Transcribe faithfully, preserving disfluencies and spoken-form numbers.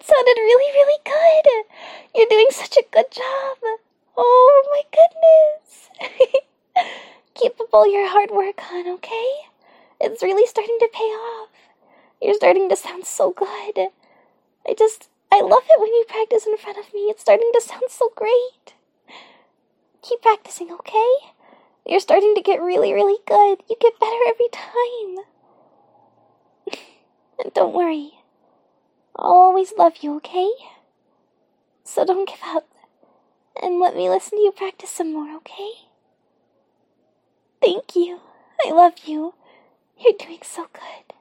sounded really, really good. You're doing such a good job. Oh my goodness. Keep up all your hard work, hon, okay? It's really starting to pay off. You're starting to sound so good. I just, I love it when you practice in front of me. It's starting to sound so great. Keep practicing, okay? You're starting to get really, really good. You get better every time. And don't worry. I'll always love you, okay? So don't give up. And let me listen to you practice some more, okay? Thank you. I love you. You're doing so good.